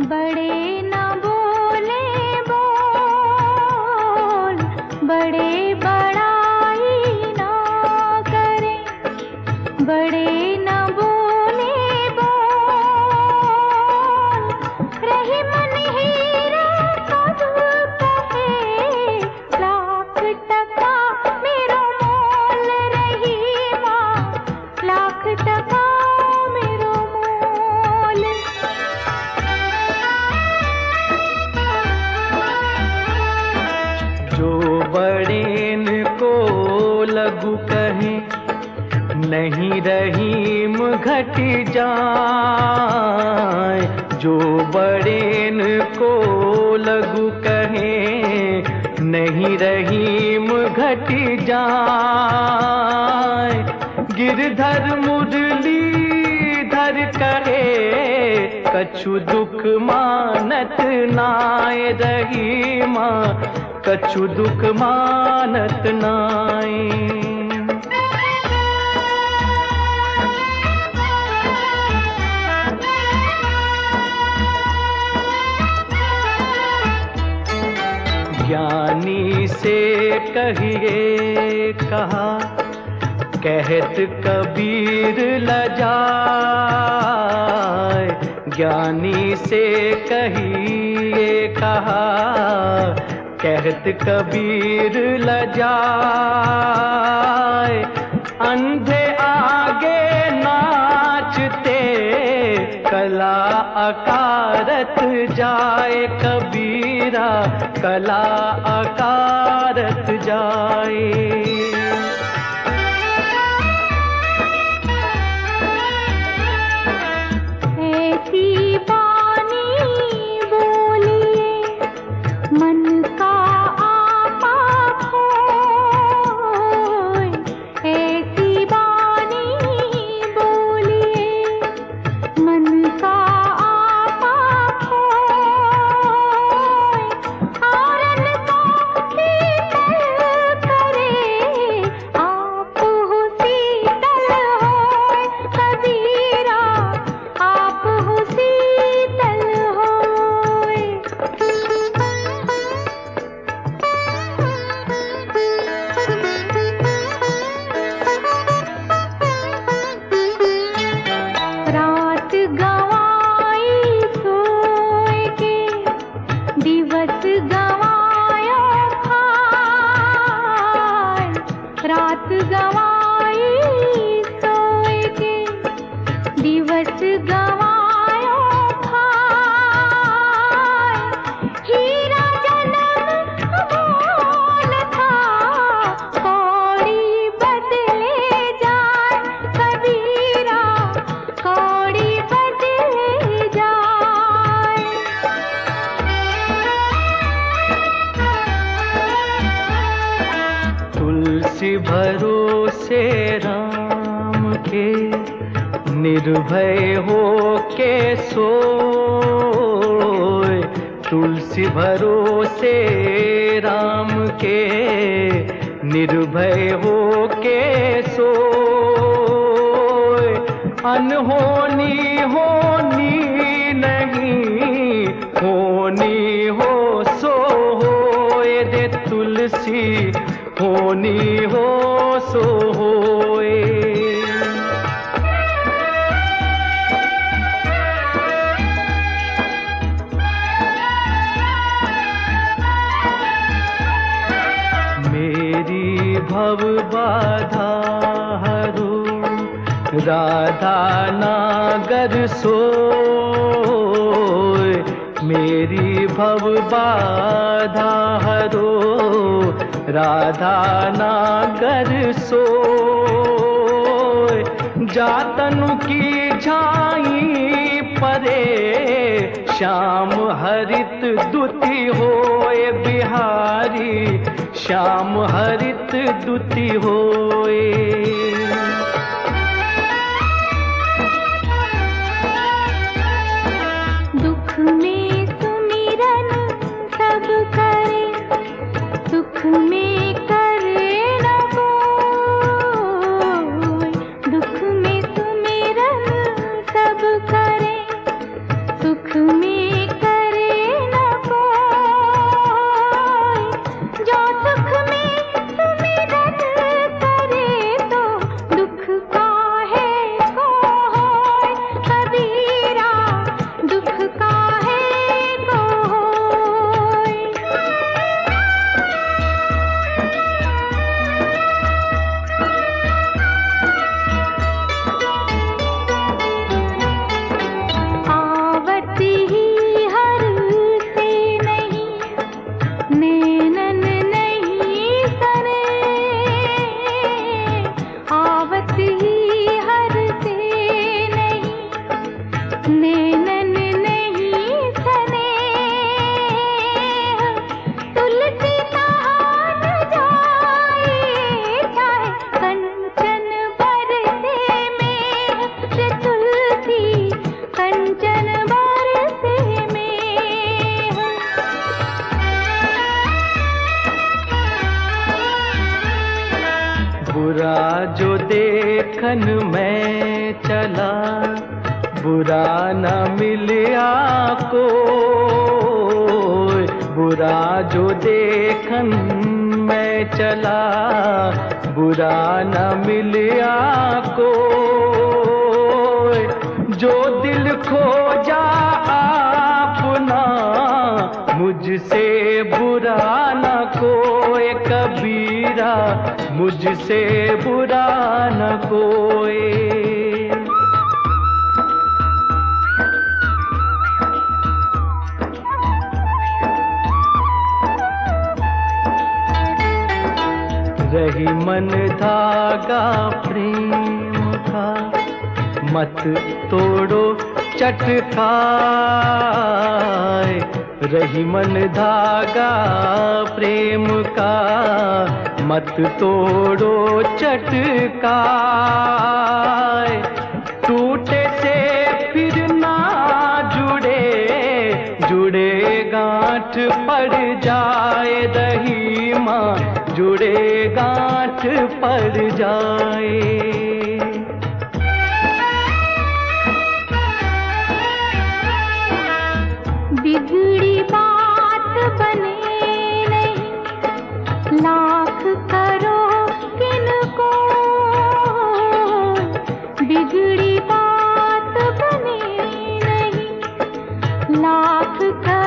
बड़े न बोले बोल, बड़े बड़ाई ना करें। बड़े न बोले बोल, रही मन हीरे कब कहे। लाख टका मेरो मोल रही माँ, लाख टका मेरो मोल। जो बड़ेन को लघु कहे, नहीं रहीम घट जाए। जो बड़ेन को लघु कहे, नहीं रहीम घट जाए। गिरधर मुरलीधर कहे, कछु दुख मानत नाय रहीमा, कछु दुख मानत नाय। ज्ञानी से कहिए कहा, कहत कबीर लजाए। ज्ञानी से कहिए कहा, कहत कबीर लजाए। अंधे आगे नाचते, कला अकारत जाए। कबीरा कला अकारत जाए। ऐसी बानी बोलिए, मन का आपा खोए। ऐसी बानी बोलिए, मन का आपा खोए। आरन को शीतल करे, आप हो शीतल होए। कबीरा आप हो शीतल होए। रात गवाई सोए के, दिवस गवाया खाए। रात गवाई सोए के, दिवस गवाया खाए। हीरा जन्म मोल था, कौड़ी बदले जाए। कबीरा कौड़ी बदले जाए। तुलसी भरोसे राम के, निर्भय हो के सोए। तुलसी भरोसे राम के, निर्भय हो के सोए। अनहोनी होनी नहीं, होनी हो सो होए रे तुलसी, होनी हो सो होए। मेरी भव बाधा हरो, राधा नागर सोए। मेरी भव बाधा हरो, राधा नागर सोए। जातनु की झाई परे, श्याम हरित दुति होए। बिहारी श्याम हरित दुति होए। दुख में सुमिरन सब करे, सुख में करे न कोई। दुख में सुमिरन सब करे, सुख में देखन मैं चला, बुरा न मिलिया को, बुरा जो देखन मैं चला, बुरा न मिलिया को, जो दिल खोजा आपना, मुझसे बुरा न कोई कबीरा, मुझसे बुरा न कोई। रही मन धागा प्रेम का, मत तोड़ो चटकाए, रही मन धागा प्रेम का, मत तोड़ो चटकाए, टूटे से फिर ना जुड़े, जुड़े गांठ पड़ जाए, रही माँ जुड़े गांठ पड़ जाए। बिगड़ी बात बने नहीं, लाख करो किनको, बिगड़ी बात बने नहीं, लाख करो